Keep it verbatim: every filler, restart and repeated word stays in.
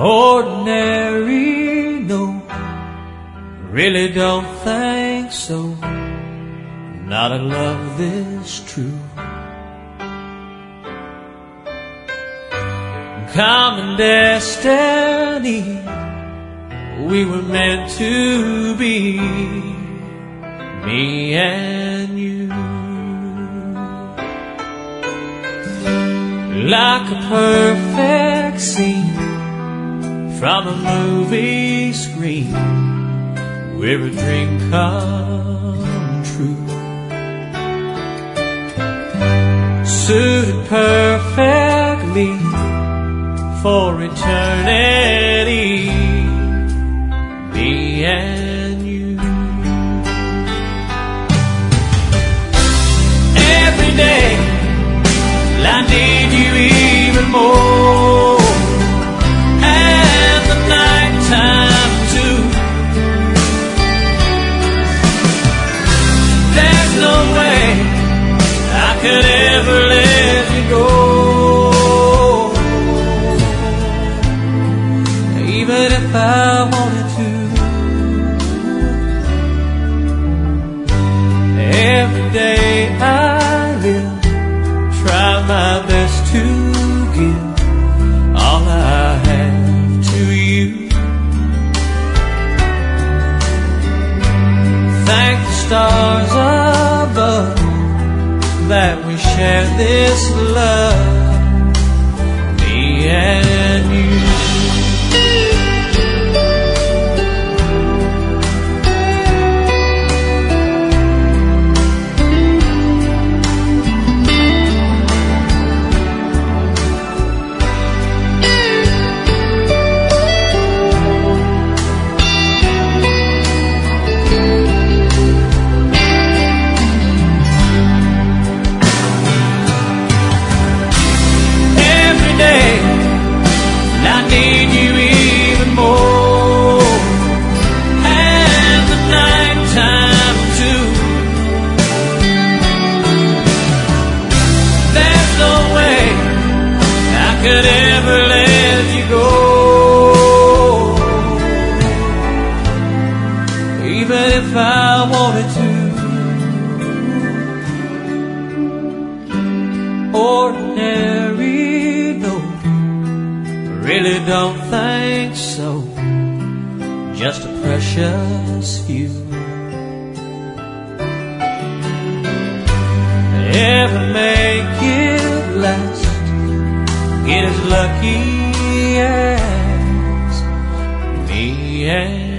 Ordinary, no, really don't think so. Not a love this true. Common destiny, we were meant to be, me and you. Like a perfect scene from a movie screen, we're a dream come true. Suited perfectly for eternity, me and you. Every day I need you even more, and the night time too. There's no way I could ever let you go, even if I wanted to. Every day I live, try my best to give all I have to you. Thank the stars above that we share this love, me and you. Could ever let you go, even if I wanted to. Ordinary, no, really don't think so. Just a precious few. Ever make it last, get as lucky as me and